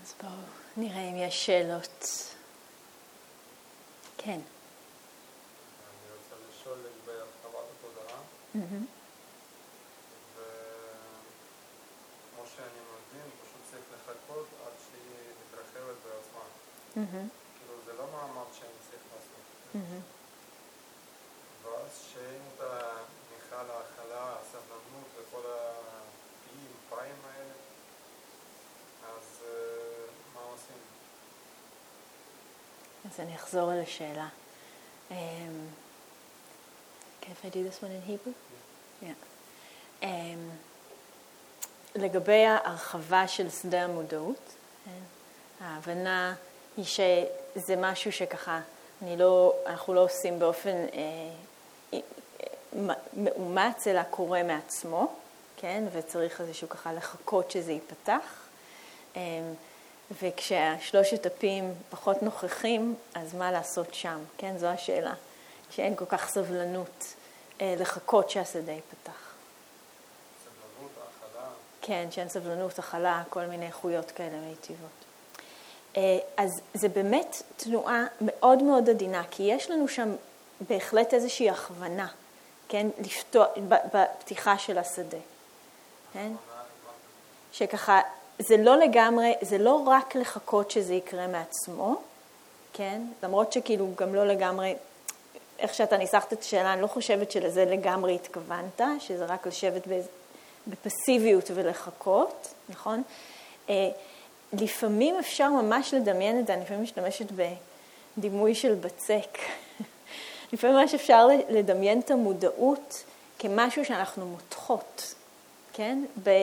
אז בואו נראה אם יש שאלות. כן. אני רוצה לשאול לגבי הרחבת התודעה. וכמו שאני מבין, פשוט צריך לחכות עד שהיא מתרחבת בעצמה. כאילו זה לא מאמץ שאני צריך לעשות. ואז שאין את המיכל ההכלה, הסבלנות וכל הפיים האלה, אז מה עושים? אז אני אחזור על השאלה. Okay, if I do this one in Hebrew? Yeah. לגבי ההרחבה של שדה המודעות, ההבנה היא שזה משהו שככה, אנחנו לא עושים באופן מאומץ, אלא קורה מעצמו, כן? וצריך איזשהו ככה לחכות שזה ייפתח. וכשהשלושת הפים פחות נוכחים, אז מה לעשות שם? כן, זו השאלה. שאין כל כך סבלנות לחכות שהשדה ייפתח. סבלנות, הכלה. כן, שאין סבלנות, הכלה, כל מיני איכויות כאלה מיטיבות. אז זה באמת תנועה מאוד מאוד עדינה, כי יש לנו שם בהחלט איזושהי הכוונה, כן, בפתיחה של השדה. כן? שככה, זה לא לגמרי, זה לא רק לחכות שזה יקרה מעצמו, כן? למרות שכאילו גם לא לגמרי, איך שאתה ניסחת את השאלה, אני לא חושבת שלזה לגמרי התכוונת, שזה רק לשבת בפסיביות ולחכות, נכון? לפעמים אפשר ממש לדמיין את זה, אני לפעמים משתמשת בדימוי של בצק. לפעמים ממש אפשר לדמיין את המודעות כמשהו שאנחנו מותחות, כן?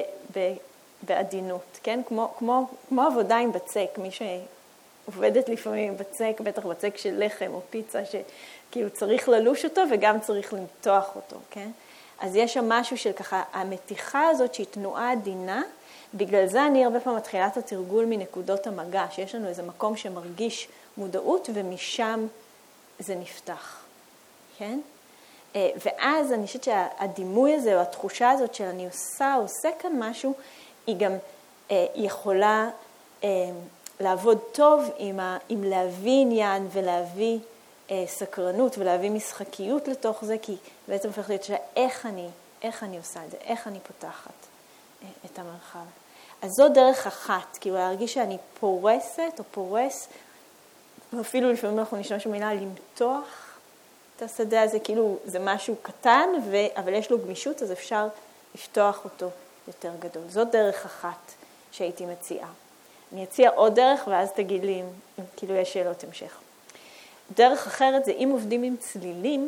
בעדינות, כן? כמו עבודה עם בצק, מי שעובדת לפעמים עם בצק, בטח בצק של לחם או פיצה, שכאילו צריך ללוש אותו וגם צריך למתוח אותו, כן? אז יש שם משהו של ככה, המתיחה הזאת שהיא תנועה עדינה, בגלל זה אני הרבה פעמים מתחילה את התרגול מנקודות המגע, שיש לנו איזה מקום שמרגיש מודעות ומשם זה נפתח, כן? ואז אני חושבת שהדימוי הזה או התחושה הזאת של אני עושה כאן משהו, היא גם יכולה לעבוד טוב עם להביא עניין ולהביא סקרנות ולהביא משחקיות לתוך זה, כי בעצם הופך להיות איך אני עושה את זה, איך אני פותחת את המרחב. אז זו דרך אחת, כאילו להרגיש שאני פורסת או פורס, ואפילו לפעמים אנחנו נשמש במילה למתוח את השדה הזה, כאילו זה משהו קטן, אבל יש לו גמישות, אז אפשר לפתוח אותו יותר גדול. זו דרך אחת שהייתי מציעה. אני אציע עוד דרך, ואז תגיד לי אם כאילו יש שאלות המשך. דרך אחרת זה אם עובדים עם צלילים,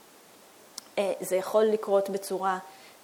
זה יכול לקרות בצורה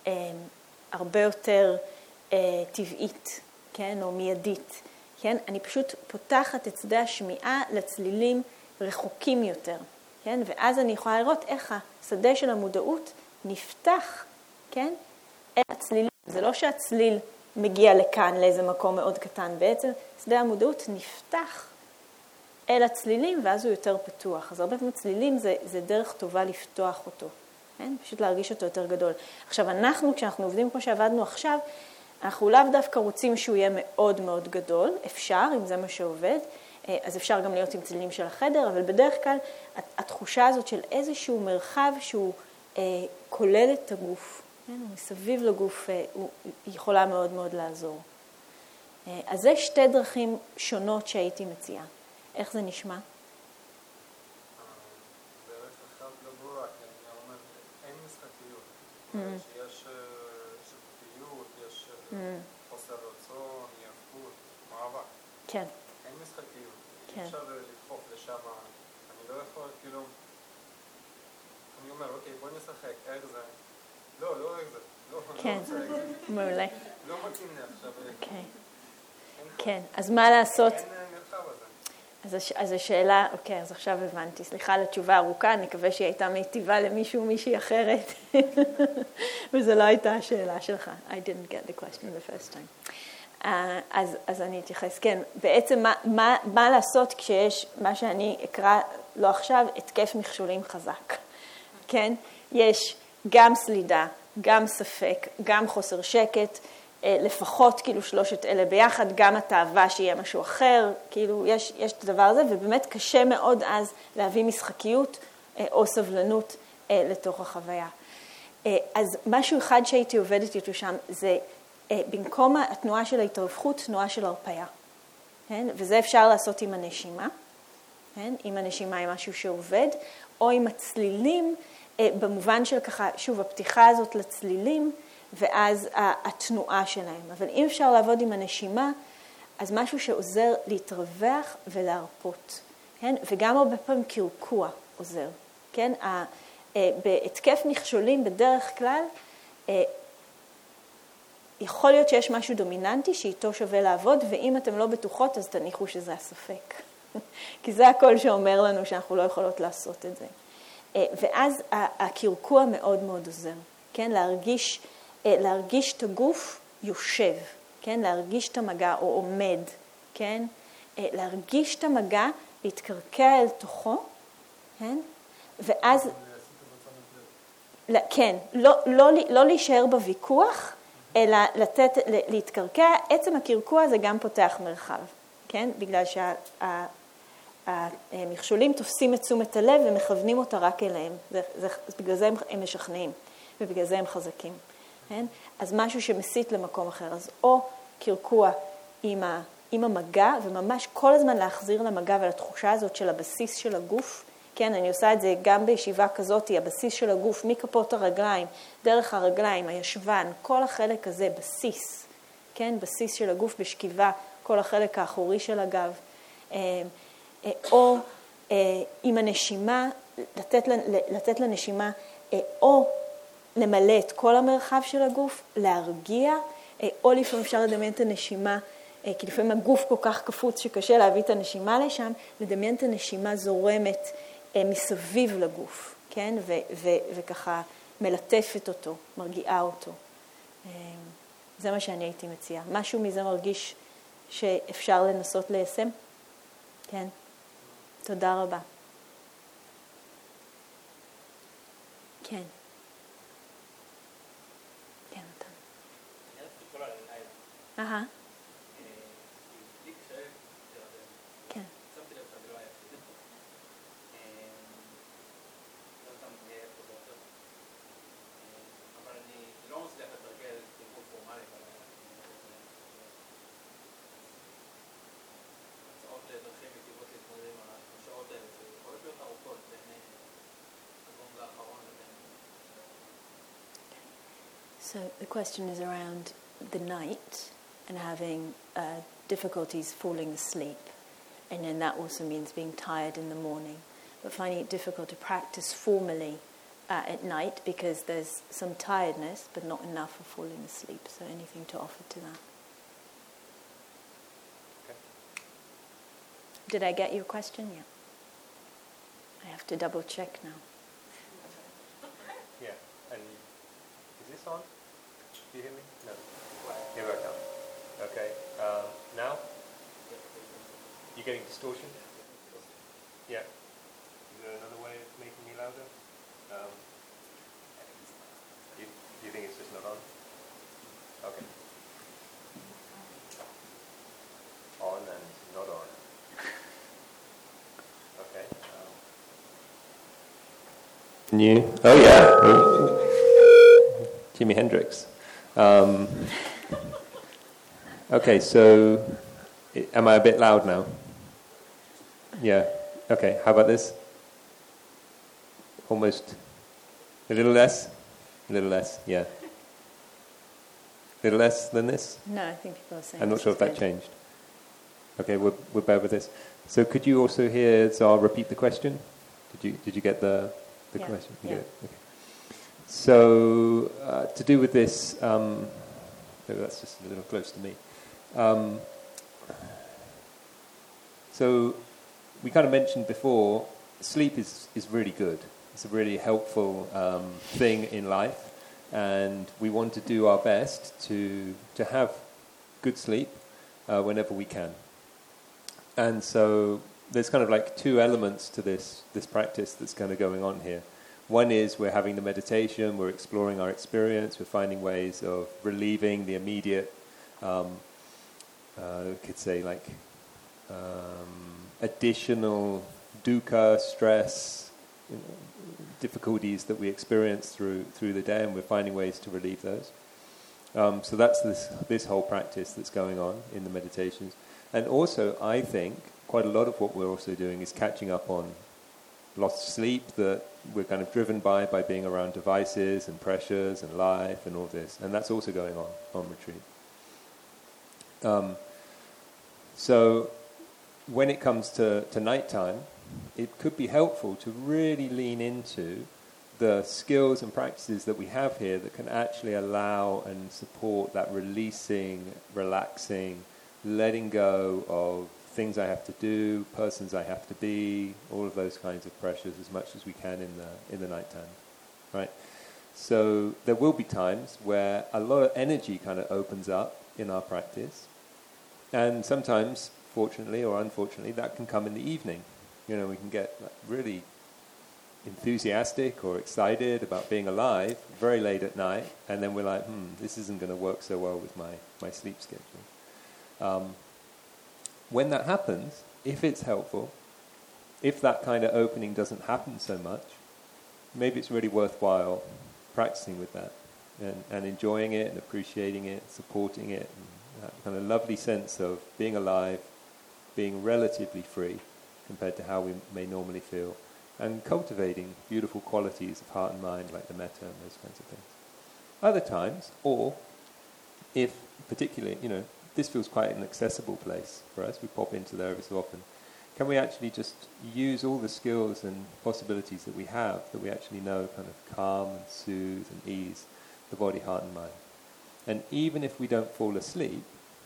הרבה יותר טבעית, כן, או מיידית. כן? אני פשוט פותחת את שדה השמיעה לצלילים רחוקים יותר. כן? ואז אני יכולה לראות איך השדה של המודעות נפתח, כן? אל הצלילים. זה לא שהצליל מגיע לכאן לאיזה מקום מאוד קטן. בעצם שדה המודעות נפתח אל הצלילים, ואז הוא יותר פתוח. אז הרבה פעמים צלילים זה דרך טובה לפתוח אותו. כן? פשוט להרגיש אותו יותר גדול. עכשיו, כשאנחנו עובדים כמו שעבדנו עכשיו, אנחנו לאו דווקא רוצים שהוא יהיה מאוד מאוד גדול. אפשר, אם זה מה שעובד. אז אפשר גם להיות עם צלילים של החדר, אבל בדרך כלל התחושה הזאת של איזשהו מרחב שהוא כולל את הגוף, מסביב לגוף, הוא יכולה מאוד מאוד לעזור. אז זה שתי דרכים שונות שהייתי מציעה. איך זה נשמע? דרך אחת לא ברורה, כי אני אומר, אין משחקיות. יש שיפוטיות, יש חוסר רצון, יפות, מאבק. כן. אין משחקיות. כן. אפשר לדחוף לשם, אני לא יכול, כאילו, אני אומר, אוקיי, בוא נשחק, איך זה? לא איך זה. כן, מעולה. לא מתאים לי עכשיו. אוקיי. כן, אז מה לעשות? אין מרחב הזה. אז השאלה, אוקיי, אז עכשיו הבנתי. סליחה על התשובה הארוכה, אני מקווה שהיא הייתה מיטיבה למישהו, מישהי אחרת. וזו לא הייתה השאלה שלך. I didn't get the question the first time. אז אני אתייחס. כן, בעצם מה לעשות כשיש מה שאני אקרא לו עכשיו, התקף מכשולים חזק. כן? יש גם סלידה, גם ספק, גם חוסר שקט, לפחות כאילו שלושת אלה ביחד, גם התאווה שיהיה משהו אחר, כאילו יש את הדבר הזה, ובאמת קשה מאוד אז להביא משחקיות או סבלנות לתוך החוויה. אז משהו אחד שהייתי עובדת איתו שם, זה במקום התנועה של ההתרווחות, תנועה של הרפאיה. כן? וזה אפשר לעשות עם הנשימה, כן? עם הנשימה עם משהו שעובד, או עם הצלילים, במובן של ככה, שוב, הפתיחה הזאת לצלילים, ואז התנועה שלהם. אבל אם אפשר לעבוד עם הנשימה, אז משהו שעוזר להתרווח ולהרפות. כן? וגם הרבה פעמים קרקוע עוזר. כן? בהתקף מכשולים בדרך כלל, יכול להיות שיש משהו דומיננטי שאיתו שווה לעבוד, ואם אתם לא בטוחות, אז תניחו שזה הספק. כי זה הכל שאומר לנו שאנחנו לא יכולות לעשות את זה. ואז הקרקוע מאוד מאוד עוזר. כן? להרגיש את הגוף יושב. כן? להרגיש את המגע או עומד. כן? להרגיש את המגע, להתקרקע אל תוכו. כן? ואז... כן, לא להישאר בוויכוח, אלא להתקרקע. עצם הקרקוע זה גם פותח מרחב, כן? בגלל שהמכשולים תופסים את תשומת הלב ומכוונים אותה רק אליהם. בגלל זה הם משכנעים, ובגלל זה הם חזקים. כן? אז משהו שמסית למקום אחר. אז או קרקוע עם המגע, וממש כל הזמן להחזיר למגע ולתחושה הזאת של הבסיס של הגוף. כן, אני עושה את זה גם בישיבה כזאת, הבסיס של הגוף, מכפות הרגליים, דרך הרגליים, הישבן, כל החלק הזה, בסיס, כן, בסיס של הגוף בשכיבה, כל החלק האחורי של הגב, או עם הנשימה, לתת לנשימה, או למלא את כל המרחב של הגוף, להרגיע, או לפעמים אפשר לדמיין את הנשימה, כי לפעמים הגוף כל כך קפוץ שקשה להביא את הנשימה לשם, לדמיין את הנשימה זורמת, מסביב לגוף, כן? וככה מלטפת אותו, מרגיעה אותו. זה מה שאני הייתי מציעה. משהו מזה מרגיש שאפשר לנסות ליישם? כן. תודה רבה. כן. כן, אתה. אהה. כן. So the question is around the night and having difficulties falling asleep. And then that also means being tired in the morning. But finding it difficult to practice formally at night because there's some tiredness but not enough for falling asleep. So anything to offer to that? Okay. Did I get your question? Yeah. I have to double check now. Yeah. And is this on? Do you hear me? No. Here I come. Okay. Now? You getting distortion? Yeah. Is there another way of making me louder? Do you think it's just not on? Okay. On and not on. Okay. New. Oh yeah. Jimi Hendrix. Okay, so am I a bit loud now? Yeah. Okay, how about this? Almost. A little less? A little less, yeah. A little less than this? No, I think people are saying... I'm not sure if that changed. Okay, we're bear with this. So could you also hear Zara repeat the question? Did you get the question? You Yeah. get it? Okay. So to do with this, maybe that's just a little close to me. So we kind of mentioned before, sleep is really good. It's a really helpful thing in life, and we want to do our best to have good sleep whenever we can. And so there's kind of like two elements to this practice that's kind of going on here. One is we're having the meditation, we're exploring our experience, we're finding ways of relieving the immediate, could say like additional dukkha, stress, difficulties that we experience through the day, and we're finding ways to relieve those. So that's this whole practice that's going on in the meditations. And also, I think, quite a lot of what we're also doing is catching up on lost sleep that we're kind of driven by being around devices and pressures and life and all this. And that's also going on retreat. So when it comes to nighttime, it could be helpful to really lean into the skills and practices that we have here that can actually allow and support that releasing, relaxing, letting go of things I have to do, persons I have to be, all of those kinds of pressures as much as we can in the nighttime, right? So there will be times where a lot of energy kind of opens up in our practice, and sometimes, fortunately or unfortunately, that can come in the evening. You know, we can get really enthusiastic or excited about being alive very late at night, and then we're like, this isn't going to work so well with my sleep schedule. When that happens, if it's helpful, if that kind of opening doesn't happen so much, maybe it's really worthwhile practicing with that and enjoying it and appreciating it, supporting it, and that kind of lovely sense of being alive, being relatively free compared to how we may normally feel, and cultivating beautiful qualities of heart and mind like the metta and those kinds of things. Other times, or if particularly, this feels quite an accessible place for us, we pop into there every so often, can we actually just use all the skills and possibilities that we have, that we actually know kind of calm and soothe and ease the body, heart and mind. And even if we don't fall asleep,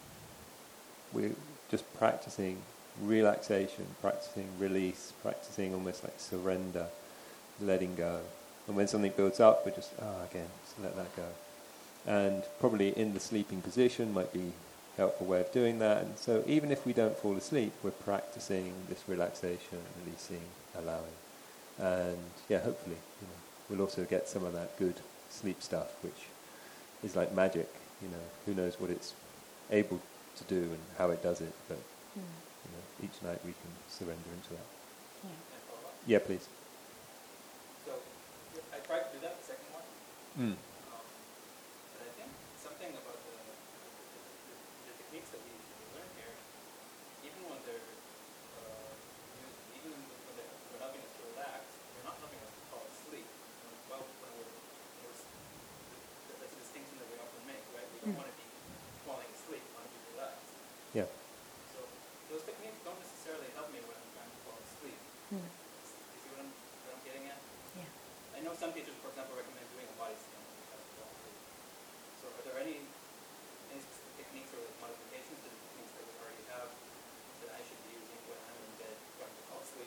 we're just practicing relaxation, practicing release, practicing almost like surrender, letting go. And when something builds up, we're just, again, just let that go. And probably in the sleeping position might be a helpful way of doing that. And so even if we don't fall asleep, we're practicing this relaxation, releasing, allowing. And yeah, hopefully, we'll also get some of that good sleep stuff, which is like magic. Who knows what it's able to do and how it does it, but each night we can surrender into that. Yeah, please. So I tried to do that, the second one. But I think something about the techniques that we learn here, even when they're used, even when they're helping us to relax, they're not helping us to fall asleep. That's a distinction that we often make, right? We don't want to be falling asleep, we want to be relaxed. Yeah. So those techniques don't necessarily help me when I'm trying to fall asleep. You see what I'm getting at? Yeah. I know some teachers, for example, recommend doing a body scan when you have to fall asleep. So are there any specific techniques or modifications to the techniques that we already have that I should be using when I'm in bed trying to fall asleep?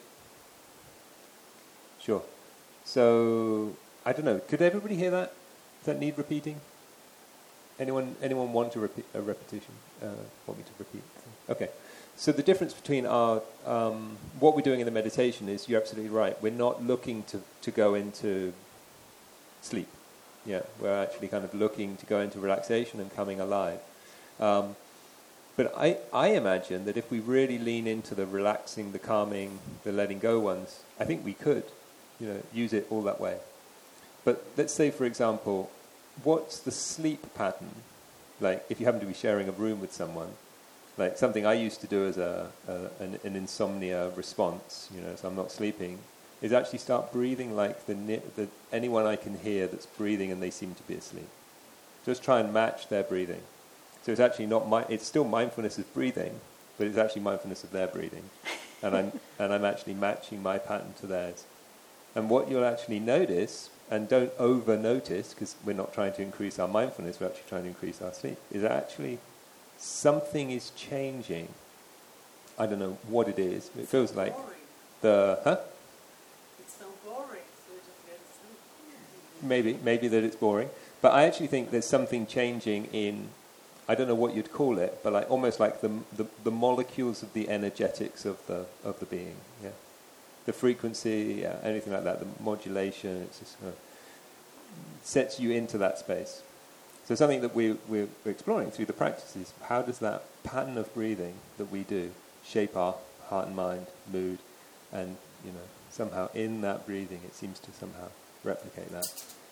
Sure. So, I don't know, could everybody hear that? Does that need repeating? Anyone want a repetition? Want me to repeat? Okay. So the difference between our what we're doing in the meditation is, you're absolutely right, we're not looking to go into sleep. Yeah, we're actually kind of looking to go into relaxation and coming alive. But I imagine that if we really lean into the relaxing, the calming, the letting go ones, I think we could, use it all that way. But let's say, for example, what's the sleep pattern? Like, if you happen to be sharing a room with someone, like something I used to do as an insomnia response, so I'm not sleeping, is actually start breathing like the anyone I can hear that's breathing and they seem to be asleep. Just try and match their breathing. So it's actually it's still mindfulness of breathing, but it's actually mindfulness of their breathing, and I'm actually matching my pattern to theirs. And what you'll actually notice, and don't over-notice, because we're not trying to increase our mindfulness, we're actually trying to increase our sleep, is actually something is changing. I don't know what it is. It feels like boring. It's so boring, so you just get sleep. Maybe that it's boring. But I actually think there's something changing in, I don't know what you'd call it, but almost like the molecules of the energetics of the being. Yeah. the frequency, anything like that, the modulation, it's just sets you into that space. So something that we're exploring through the practice is how does that pattern of breathing that we do shape our heart and mind, mood, and somehow in that breathing it seems to somehow replicate that.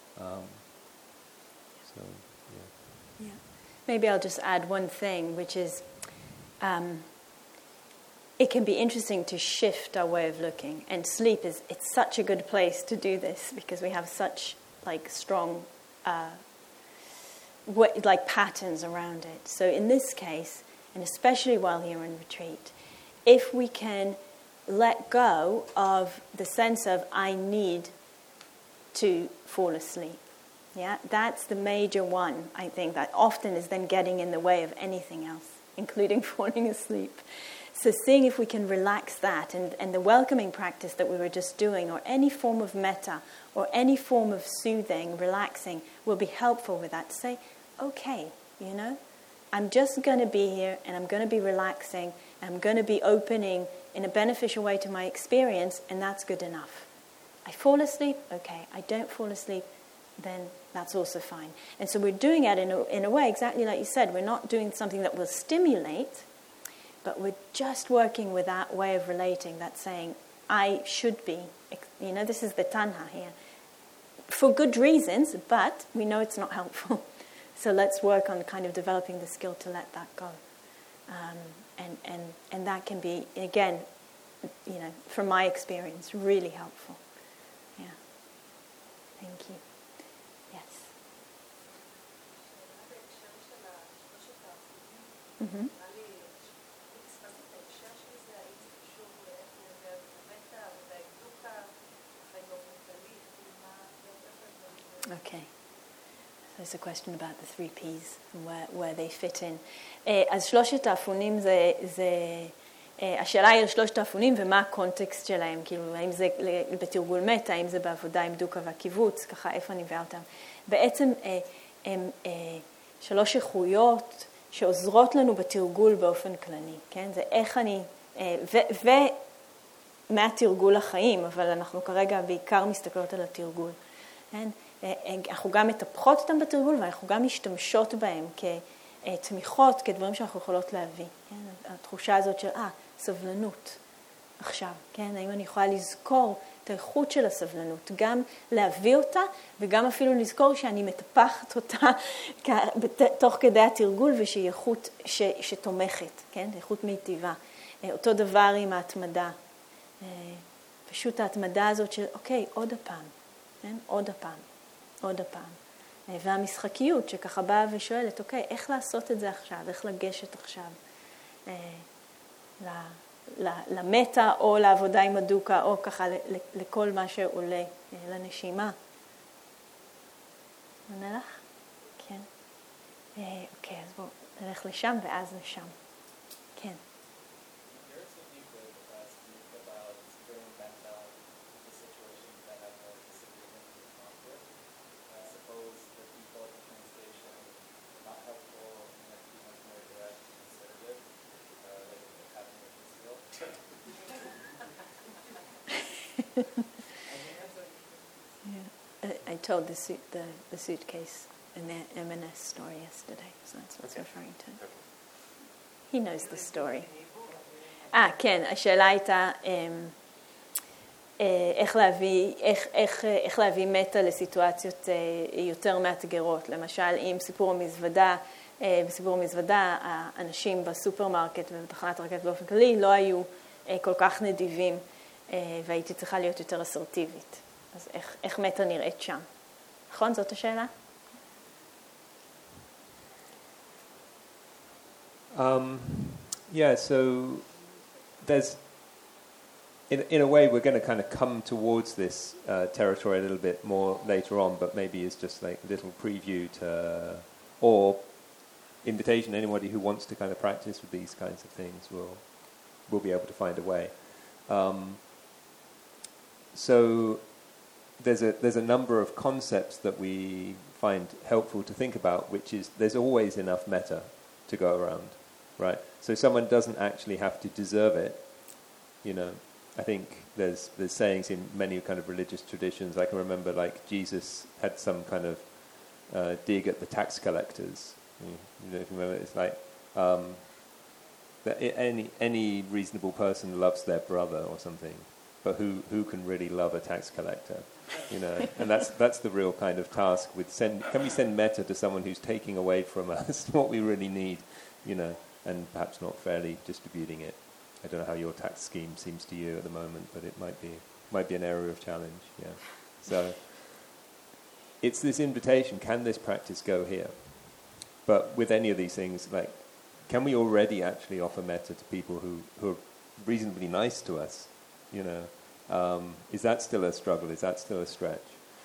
Yeah. Maybe I'll just add one thing, which is it can be interesting to shift our way of looking, and sleep it's such a good place to do this because we have such strong patterns around it. So in this case, and especially while you're in retreat, if we can let go of the sense of I need to fall asleep, that's the major one, I think, that often is then getting in the way of anything else, including falling asleep. So seeing if we can relax that, and the welcoming practice that we were just doing, or any form of metta, or any form of soothing, relaxing, will be helpful with that. To say, okay, I'm just going to be here, and I'm going to be relaxing, and I'm going to be opening in a beneficial way to my experience, and that's good enough. I fall asleep, okay. I don't fall asleep, then that's also fine. And so we're doing it in a way, exactly like you said, we're not doing something that will stimulate, but we're just working with that way of relating, that's saying, I should be, this is the tanha here. For good reasons, but we know it's not helpful. So let's work on kind of developing the skill to let that go. And that can be, again, from my experience, really helpful. Yeah. Thank you. Yes. Mm-hmm. Okay. So there's a question about the 3 Ps and where they fit in. אז שלושת האפונים השאלה היא על שלושת האפונים ומה הקונטקסט שלהם, כאילו האם זה בתרגול מטה, האם זה בעבודה עם דוקה והקיבוץ, ככה איפה אני מביאה אותם. בעצם הם 3 איכויות שעוזרות לנו בתרגול באופן כללי, כן? זה איך אני, מהתרגול לחיים, אבל אנחנו כרגע בעיקר מסתכלות על התרגול, כן? אנחנו גם מטפחות אותם בתרגול, ואנחנו גם משתמשות בהם כתמיכות, כדברים שאנחנו יכולות להביא. כן? התחושה הזאת של, סבלנות עכשיו. כן? האם אני יכולה לזכור את האיכות של הסבלנות, גם להביא אותה, וגם אפילו לזכור שאני מטפחת אותה תוך כדי התרגול, ושהיא איכות שתומכת, כן? איכות מיטיבה. אותו דבר עם ההתמדה. פשוט ההתמדה הזאת של, אוקיי, עוד הפעם. כן? עוד הפעם. עוד הפעם. והמשחקיות שככה באה ושואלת, אוקיי, איך לעשות את זה עכשיו? איך לגשת עכשיו למטה או לעבודה עם הדוקה, או ככה לכל מה שעולה לנשימה. עונה לך? כן. אוקיי, אז בואו נלך לשם ואז לשם. כן. I told the suitcase in the M&S story yesterday, so that's what it's referring to. He knows the story. כן, השאלה הייתה איך להביא מטה לסיטואציות יותר מאתגרות. למשל, אם בסיפור המזוודה, האנשים בסופרמרקט ובתחנת הרכבת באופן כללי לא היו כל כך נדיבים, והייתי צריכה להיות יותר אסרטיבית. אז איך מטה נראית שם? נכון? זאת השאלה? Yeah, so there's, in a way, we're going to kind of come towards this territory a little bit more later on, but maybe it's just like a little preview to, or invitation, anybody who wants to kind of practice with these kinds of things will be able to find a way. So there's a number of concepts that we find helpful to think about, which is there's always enough metta to go around, right? So someone doesn't actually have to deserve it, I think there's sayings in many kind of religious traditions. I can remember like Jesus had some kind of dig at the tax collectors. You know, if you remember, it's like that any reasonable person loves their brother or something, but who can really love a tax collector? You know, and that's the real kind of task. Can we send metta to someone who's taking away from us what we really need? You know, and perhaps not fairly distributing it. I don't know how your tax scheme seems to you at the moment, but it might be an area of challenge. Yeah, so it's this invitation. Can this practice go here? But with any of these things, like, can we already actually offer metta to people who are reasonably nice to us? You know, is that still a struggle? Is that still a stretch?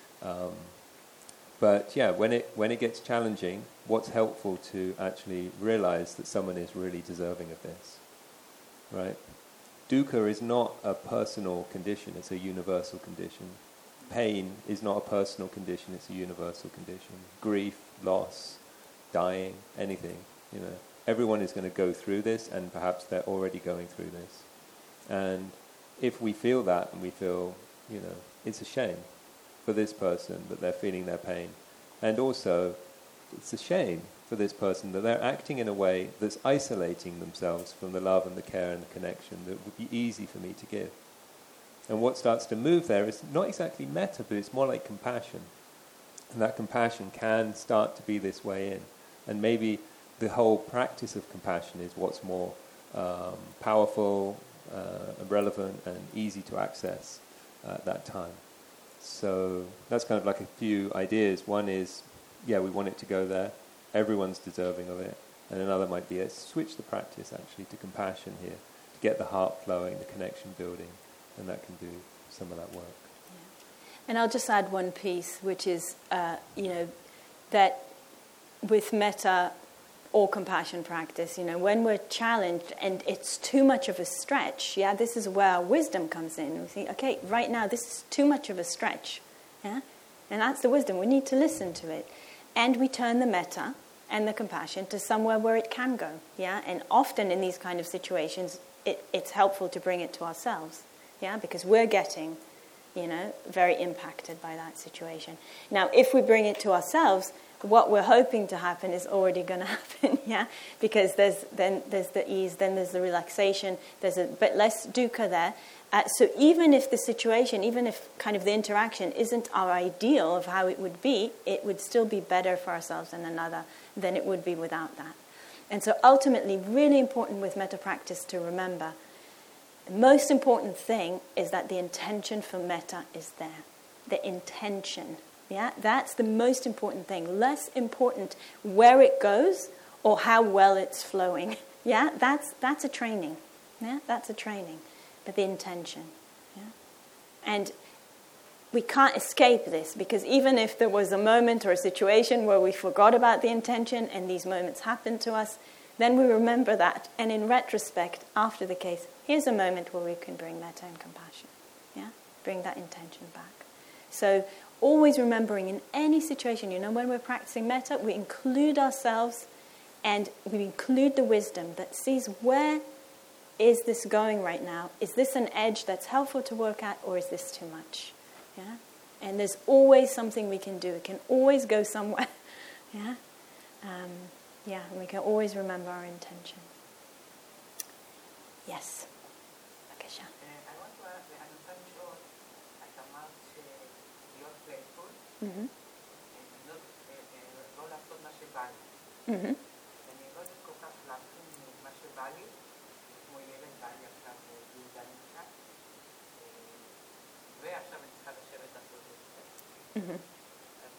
But yeah, when it gets challenging, what's helpful to actually realize that someone is really deserving of this, right? Dukkha is not a personal condition; it's a universal condition. Pain is not a personal condition; it's a universal condition. Grief, loss, dying, anything, you know. Everyone is going to go through this, and perhaps they're already going through this. And if we feel that, and we feel, you know, it's a shame for this person that they're feeling their pain. And also, it's a shame for this person that they're acting in a way that's isolating themselves from the love and the care and the connection that would be easy for me to give. And what starts to move there is not exactly metta, but it's more like compassion. And that compassion can start to be this way in. And maybe the whole practice of compassion is what's more powerful, relevant, and easy to access at that time. So that's kind of like a few ideas. One is, yeah, we want it to go there. Everyone's deserving of it. And another might be, switch the practice actually to compassion here, to get the heart flowing, the connection building, and that can do some of that work. Yeah. And I'll just add one piece, which is, you know, that with metta or compassion practice, you know, when we're challenged and it's too much of a stretch, yeah, this is where our wisdom comes in. We think, okay, right now this is too much of a stretch, yeah, and that's the wisdom. We need to listen to it, and we turn the metta and the compassion to somewhere where it can go, yeah. And often in these kind of situations, it's helpful to bring it to ourselves, yeah, because we're getting, you know, very impacted by that situation. Now, if we bring it to ourselves, what we're hoping to happen is already going to happen, yeah? Because there's the ease, then there's the relaxation, there's a bit less dukkha there. So even if the situation, even if kind of the interaction isn't our ideal of how it would be, it would still be better for ourselves and another than it would be without that. And so ultimately, really important with metta practice to remember, the most important thing is that the intention for metta is there. The intention. Yeah, that's the most important thing. Less important where it goes or how well it's flowing. Yeah, that's a training. Yeah, that's a training. But the intention. Yeah, and we can't escape this, because even if there was a moment or a situation where we forgot about the intention and these moments happened to us, then we remember that. And in retrospect, after the case, here's a moment where we can bring metta and compassion. Yeah, bring that intention back. So always remembering in any situation, you know, when we're practicing metta, we include ourselves and we include the wisdom that sees, where is this going right now? Is this an edge that's helpful to work at, or is this too much? Yeah, and there's always something we can do. It can always go somewhere. Yeah, and we can always remember our intention. Yes. בבקשה. I want to ask, אני רוצה לשאול, את אמרת להיות playful, לא לעשות מה שבא לי. אני לא יודעת כל כך להכין מה שבא לי, כמו ילד בא לי עכשיו ביהודה נמצא, ועכשיו אני צריכה לשבת לעשות את זה. אז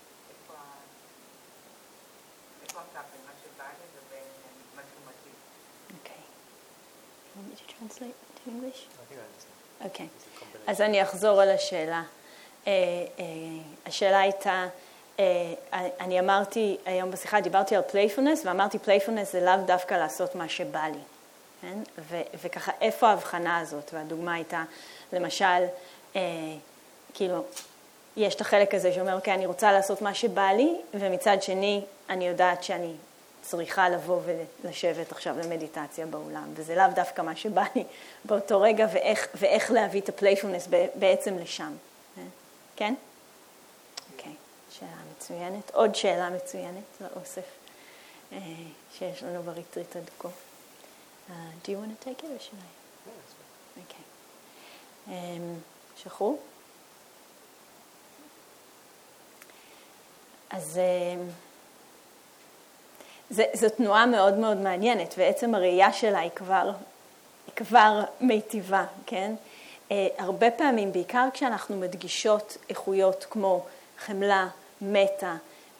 איפה הקו בין מה שבא לי ובין מה שמתאים? Okay. You want me to translate to English? I think I understand. אוקיי, אז אני אחזור על השאלה. השאלה הייתה, אני אמרתי, היום בשיחה דיברתי על playfulness, ואמרתי playfulness זה לאו דווקא לעשות מה שבא לי. כן? וככה, איפה ההבחנה הזאת? והדוגמה הייתה, למשל, כאילו, יש את החלק הזה שאומר, אוקיי, אני רוצה לעשות מה שבא לי, ומצד שני, אני יודעת שאני צריכה לבוא ולשבת עכשיו למדיטציה באולם, וזה לאו דווקא מה שבא לי באותו רגע, ואיך להביא את הפלייפולנס בעצם לשם. כן? אוקיי, שאלה מצוינת. עוד שאלה מצוינת לאוסף שיש לנו בריטריט עד כה. Do you want to take it or should I? Okay. שחרור. אז זו תנועה מאוד מאוד מעניינת, ועצם הראייה שלה היא כבר מיטיבה, כן? הרבה פעמים, בעיקר כשאנחנו מדגישות איכויות כמו חמלה, מטה,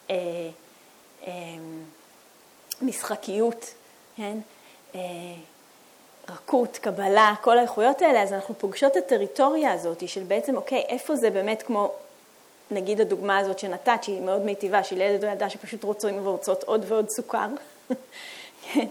משחקיות, כן? רכות, קבלה, כל האיכויות האלה, אז אנחנו פוגשות את הטריטוריה הזאת של בעצם, אוקיי, איפה זה באמת כמו, נגיד הדוגמה הזאת שנתת, שהיא מאוד מיטיבה, של ילד או ילדה שפשוט רוצים ורוצות עוד ועוד סוכר, כן?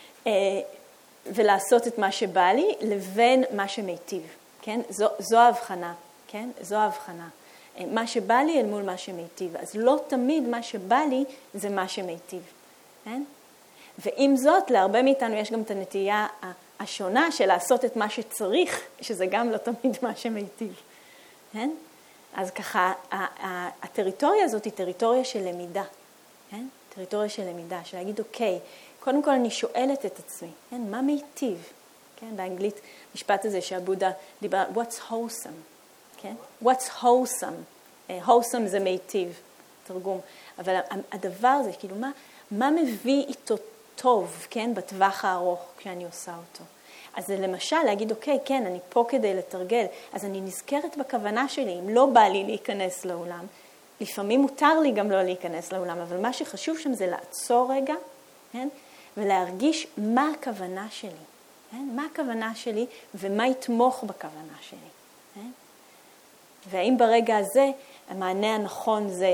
ולעשות את מה שבא לי, לבין מה שמיטיב, כן? זו ההבחנה, כן? זו ההבחנה. מה שבא לי אל מול מה שמיטיב. אז לא תמיד מה שבא לי זה מה שמיטיב, כן? ועם זאת, להרבה מאיתנו יש גם את הנטייה השונה של לעשות את מה שצריך, שזה גם לא תמיד מה שמיטיב, כן? אז ככה, הטריטוריה הזאת היא טריטוריה של למידה, כן? טריטוריה של למידה, של להגיד, אוקיי, קודם כל אני שואלת את עצמי, כן? מה מיטיב? כן? באנגלית, משפט הזה שהבודה דיבר, what's wholesome, כן? what's wholesome? wholesome זה מיטיב, תרגום. אבל הדבר הזה, כאילו, מה מביא איתו טוב, כן? בטווח הארוך, כשאני עושה אותו. אז זה למשל להגיד, אוקיי, כן, אני פה כדי לתרגל, אז אני נזכרת בכוונה שלי, אם לא בא לי להיכנס לאולם, לפעמים מותר לי גם לא להיכנס לאולם, אבל מה שחשוב שם זה לעצור רגע, כן? ולהרגיש מה הכוונה שלי, כן? מה הכוונה שלי ומה יתמוך בכוונה שלי, כן? והאם ברגע הזה המענה הנכון זה,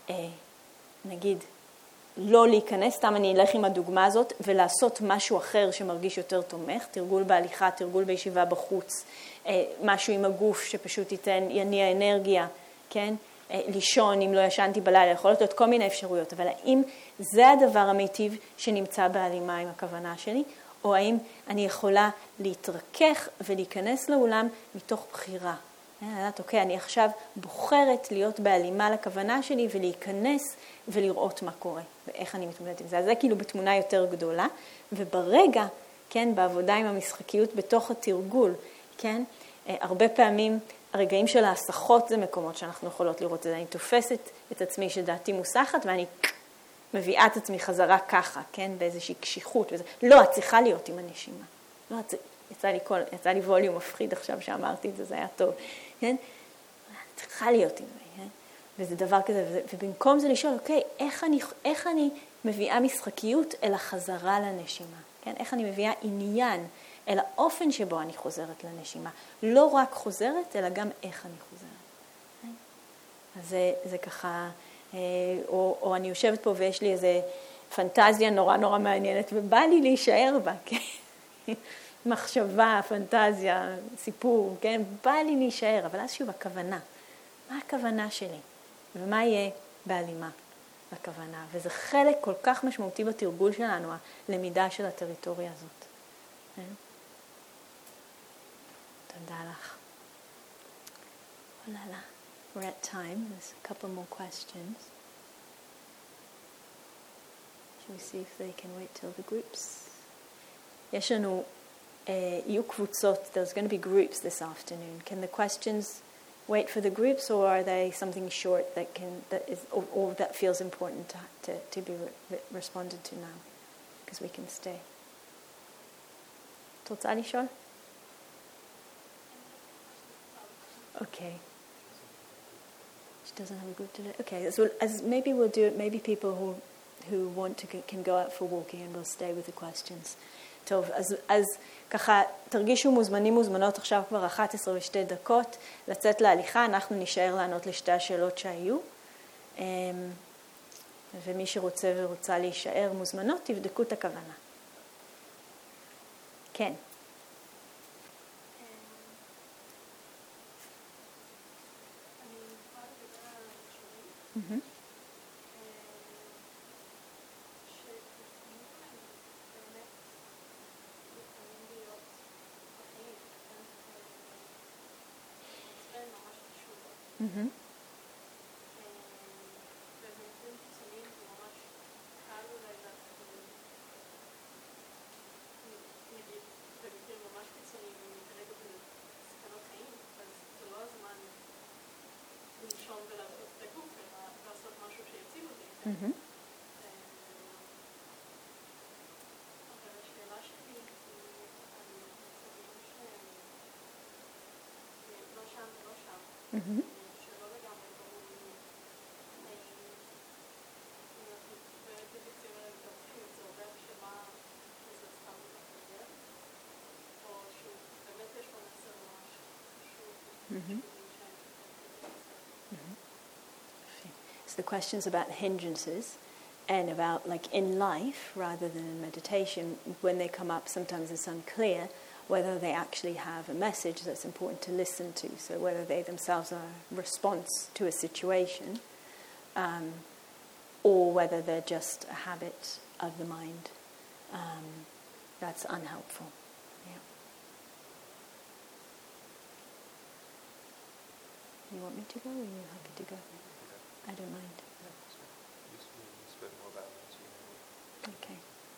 נגיד, לא להיכנס, סתם אני אלך עם הדוגמה הזאת, ולעשות משהו אחר שמרגיש יותר תומך, תרגול בהליכה, תרגול בישיבה בחוץ, משהו עם הגוף שפשוט יניע אנרגיה, כן? לישון אם לא ישנתי בלילה, יכול להיות כל מיני אפשרויות, אבל האם זה הדבר המיטיב שנמצא בהלימה עם הכוונה שלי, או האם אני יכולה להתרכך ולהיכנס לאולם מתוך בחירה? אוקיי, אני עכשיו בוחרת להיות בהלימה לכוונה שלי ולהיכנס ולראות מה קורה ואיך אני מתמודדת עם זה. אז זה כאילו בתמונה יותר גדולה, וברגע, כן, בעבודה עם המשחקיות בתוך התרגול, כן, הרבה פעמים הרגעים של ההסחות זה מקומות שאנחנו יכולות לראות את זה. אני תופסת את עצמי שדעתי מוסחת ואני מביאה את עצמי חזרה ככה, כן, באיזושהי קשיחות. וזה. לא, את צריכה להיות עם הנשימה. לא, יצא לי ווליום מפחיד עכשיו שאמרתי את זה, זה היה טוב. כן? צריכה להיות עם זה, כן? וזה דבר כזה, ובמקום זה לשאול, אוקיי, איך אני מביאה משחקיות אל החזרה לנשימה, כן? איך אני מביאה עניין אל האופן שבו אני חוזרת לנשימה. לא רק חוזרת, אלא גם איך אני חוזרת. כן? אז זה ככה, או אני יושבת פה ויש לי איזו פנטזיה נורא נורא מעניינת, ובא לי להישאר בה, כן? מחשבה, פנטזיה, סיפור, כן? בא לי להישאר, אבל אז שוב, הכוונה. מה הכוונה שלי? ומה יהיה בהלימה לכוונה? וזה חלק כל כך משמעותי בתרגול שלנו, הלמידה של הטריטוריה הזאת. תודה לך. וואלה, we're at time. There's a couple more questions. Shall we see if they can wait till the groups? יש לנו יהיו קבוצות, there's going to be groups this afternoon. Can the questions wait for the groups, or are they something short or that feels important to be responded to now? Because we can stay. את רוצה לשאול? Okay. She doesn't have a group today. Okay, as maybe we'll do it, maybe people who want to can go out for walking and we'll stay with the questions. טוב, אז ככה תרגישו מוזמנים מוזמנות עכשיו כבר 11:02 לצאת להליכה, אנחנו נשאר לענות לשתי השאלות שהיו, ומי שרוצה ורוצה להישאר מוזמנות, תבדקו את הכוונה. כן. אני יכולה לדבר על הכישורים. ובמקרים קיצוניים זה ממש קל אולי נגיד במקרים ממש קיצוניים, אם כרגע בסכנות חיים, אז זה לא הזמן לנשום ולעשות את הגוף, אלא לעשות משהו שיציל אותי. אבל השאלה שלי היא על מצבים שהם לא שם ולא שם, שלא לגמרי ברור לי האם אנחנו באמת מתייחסים אליהם כעובדים, זה אומר שמה זה סתם מתגלגל, או שבאמת יש פה מסר ממש חשוב. So the question's about hindrances and about like in life rather than in meditation. When they come up, sometimes it's unclear whether they actually have a message that's important to listen to. So whether they themselves are a response to a situation or whether they're just a habit of the mind. That's unhelpful. Yeah. You want me to go or are you happy to go? I don't mind. Okay.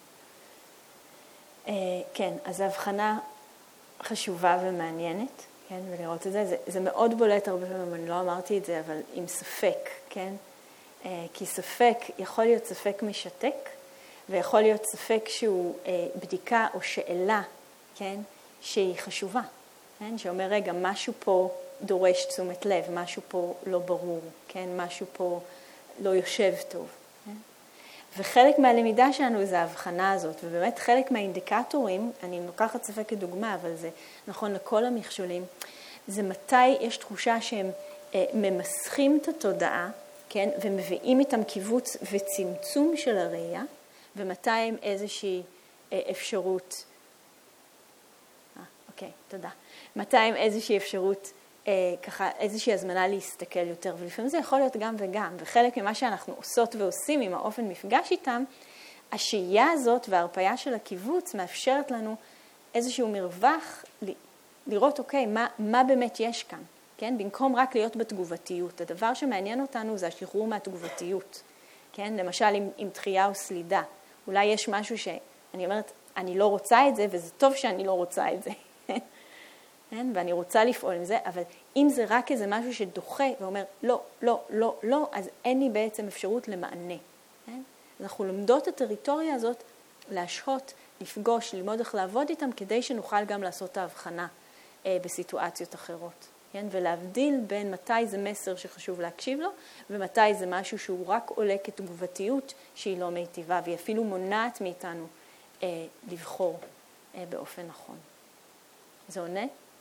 כן, אז ההבחנה חשובה ומעניינת, כן, ולראות את זה. זה מאוד בולט הרבה פעמים, אני לא אמרתי את זה, אבל עם ספק, כן? כי ספק יכול להיות ספק משתק, ויכול להיות ספק שהוא בדיקה או שאלה, כן? שהיא חשובה, כן? שאומר, רגע, משהו פה דורש תשומת לב, משהו פה לא ברור, כן? משהו פה לא יושב טוב. כן? וחלק מהלמידה שלנו זה ההבחנה הזאת, ובאמת חלק מהאינדיקטורים, אני לוקחת ספק כדוגמה, אבל זה נכון לכל המכשולים, זה מתי יש תחושה שהם ממסכים את התודעה, כן? ומביאים איתם קיבוץ וצמצום של הראייה, ומתי הם איזושהי אפשרות, אוקיי, תודה. מתי הם איזושהי אפשרות, ככה, איזושהי הזמנה להסתכל יותר, ולפעמים זה יכול להיות גם וגם, וחלק ממה שאנחנו עושות ועושים עם האופן מפגש איתם, השהייה הזאת וההרפאיה של הקיבוץ מאפשרת לנו איזשהו מרווח לראות, אוקיי, מה באמת יש כאן, כן? במקום רק להיות בתגובתיות. הדבר שמעניין אותנו זה השחרור מהתגובתיות, כן? למשל עם דחייה או סלידה. אולי יש משהו שאני אומרת, אני לא רוצה את זה, וזה טוב שאני לא רוצה את זה. כן? ואני רוצה לפעול עם זה, אבל אם זה רק איזה משהו שדוחה ואומר, לא, לא, לא, לא, אז אין לי בעצם אפשרות למענה. כן? אנחנו לומדות את הטריטוריה הזאת, להשהות, לפגוש, ללמוד איך לעבוד איתם, כדי שנוכל גם לעשות את ההבחנה בסיטואציות אחרות. כן? ולהבדיל בין מתי זה מסר שחשוב להקשיב לו, ומתי זה משהו שהוא רק עולה כתגובתיות שהיא לא מיטיבה, והיא אפילו מונעת מאיתנו לבחור באופן נכון. זה עונה?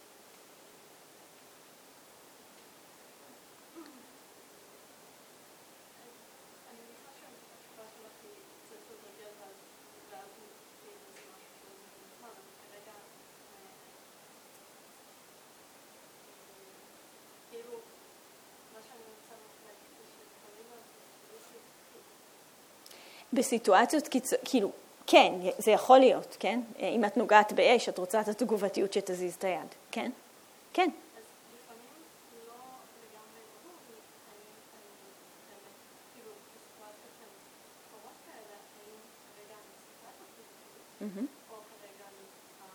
בסיטואציות כאילו, כן, זה יכול להיות, כן? אם את נוגעת באש, את רוצה את התגובתיות שתזיז את היד, כן? כן. אז לפעמים לא לגמרי ברור, אני באמת, כאילו, בסיטואציות שהן קורות כאלה, האם כרגע אני צריכה את התגובתיות, או כרגע אני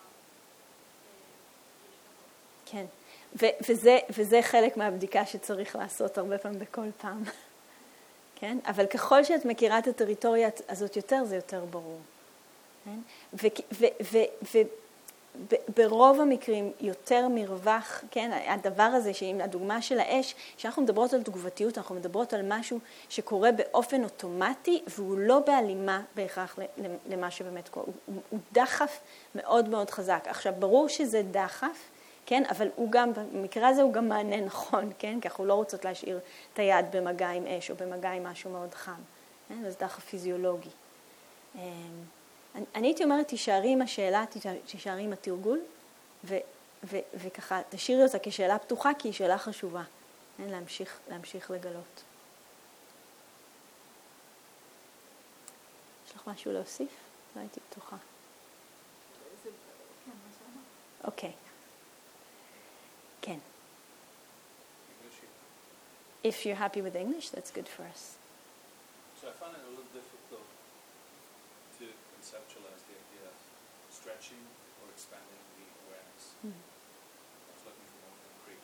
צריכה להשתגות. כן, וזה חלק מהבדיקה שצריך לעשות הרבה פעמים בכל פעם. כן? אבל ככל שאת מכירה את הטריטוריה הזאת יותר, זה יותר ברור. כן? וברוב המקרים יותר מרווח, כן? הדבר הזה, שעם הדוגמה של האש, כשאנחנו מדברות על תגובתיות, אנחנו מדברות על משהו שקורה באופן אוטומטי, והוא לא בהלימה בהכרח למה שבאמת קורה. הוא דחף מאוד מאוד חזק. עכשיו, ברור שזה דחף, כן? אבל הוא גם, במקרה הזה הוא גם מענה נכון, כן? כי אנחנו לא רוצות להשאיר את היד במגע עם אש או במגע עם משהו מאוד חם. כן? אז דחף פיזיולוגי. אני הייתי אומרת, תישארי עם השאלה, תישארי עם התרגול, וככה תשאירי אותה כשאלה פתוחה, כי היא שאלה חשובה. כן? להמשיך לגלות. יש לך משהו להוסיף? לא הייתי פתוחה. אוקיי. כן. if you're happy with English, that's good for us. So I find it a little difficult to conceptualize the idea of stretching or expanding the awareness. I was looking for more concrete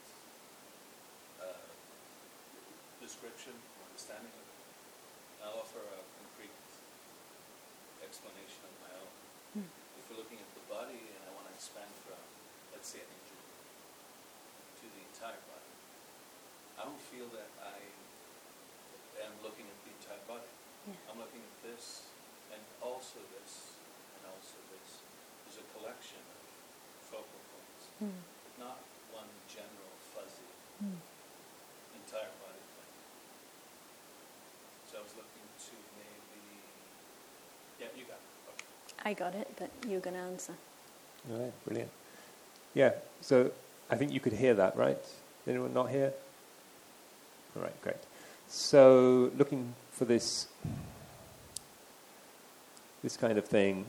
description or understanding of it. I'll offer a concrete explanation of my own. If we're looking at the body and I want to expand from, let's say, an injury to the entire body, I don't feel that I am looking at the entire body. Yeah. I'm looking at this and also this and also this. There's a collection of focal points, but not one general fuzzy entire body thing. So I was looking to maybe, yeah, you got it. Okay. I got it, but you're going to answer. All right, brilliant. Yeah, so I think you could hear that, right? Anyone not hear? All right, great. So looking for this kind of thing.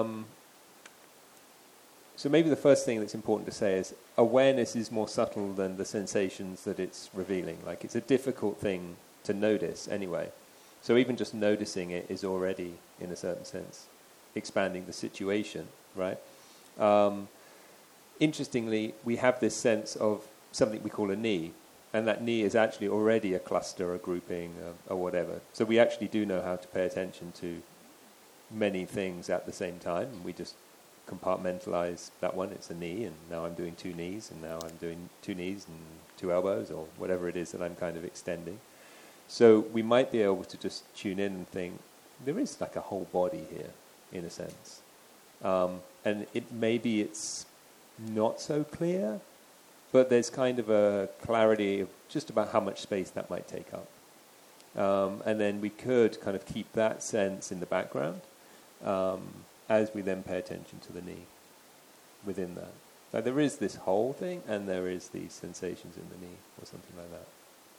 So maybe the first thing that's important to say is awareness is more subtle than the sensations that it's revealing. Like it's a difficult thing to notice anyway. So even just noticing it is already, in a certain sense, expanding the situation, right? Interestingly, we have this sense of something we call a knee, and that knee is actually already a cluster, a grouping, or whatever. So we actually do know how to pay attention to many things at the same time. We just compartmentalize that one. It's a knee, and now I'm doing 2 knees, and now I'm doing 2 knees and 2 elbows, or whatever it is that I'm kind of extending. So we might be able to just tune in and think, there is like a whole body here, in a sense. And maybe it's not so clear, but there's kind of a clarity of just about how much space that might take up. And then we could kind of keep that sense in the background as we then pay attention to the knee within that. So there is this whole thing, and there is these sensations in the knee, or something like that.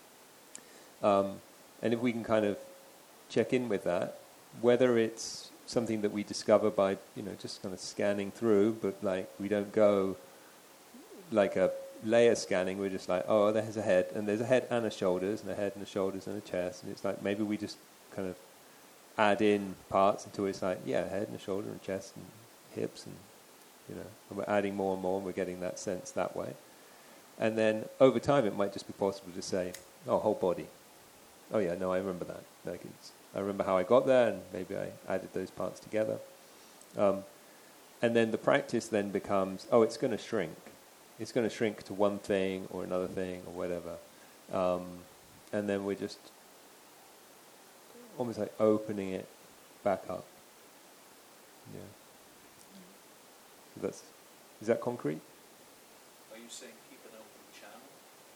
And if we can kind of check in with that, whether it's something that we discover by, just kind of scanning through, but like we don't go like a layer scanning, we're just like, oh, there's a head, and there's a head and a shoulders, and a head and a shoulders and a chest, and it's like maybe we just kind of add in parts until it's like, yeah, head and a shoulder and chest and hips, and and we're adding more and more, and we're getting that sense that way. And then over time, it might just be possible to say, oh, whole body. Oh yeah, no, I remember that. Like I remember how I got there, and maybe I added those parts together. And then the practice then becomes, oh, it's going to shrink. It's going to shrink to one thing or another thing or whatever. And then we're just almost like opening it back up. Yeah. So is that concrete? Are you saying keep an open channel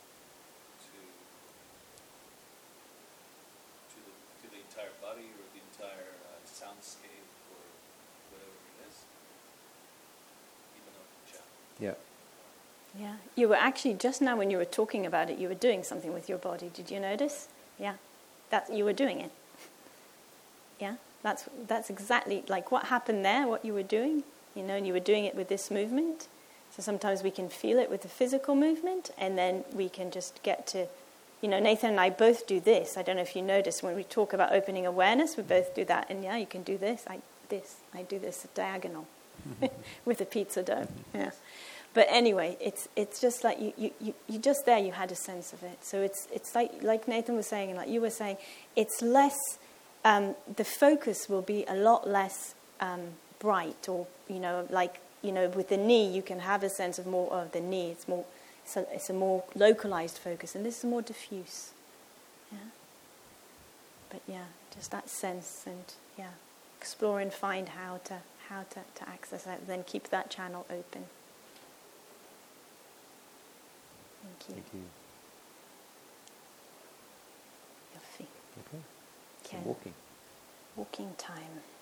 to the entire body or the entire soundscape or whatever it is? Keep an open channel. Yeah. Yeah. You were actually, just now when you were talking about it, you were doing something with your body. Did you notice? Yeah. You were doing it. Yeah. That's exactly like what happened there, what you were doing. And you were doing it with this movement. So sometimes we can feel it with the physical movement, and then we can just get to, Nathan and I both do this. I don't know if you notice when we talk about opening awareness, we both do that. And yeah, you can do this. I do this diagonal with a pizza dough. Yeah. But anyway, it's just like you just there, you had a sense of it. So it's like Nathan was saying, and like you were saying, it's less, the focus will be a lot less bright, or with the knee you can have a sense of more of the knee. It's a more localized focus, and this is more diffuse. Yeah. But yeah, just that sense, and yeah, explore and find how to access that, then keep that channel open. Thank you. Thank you. Your feet. Okay. Okay. So walking. Walking time.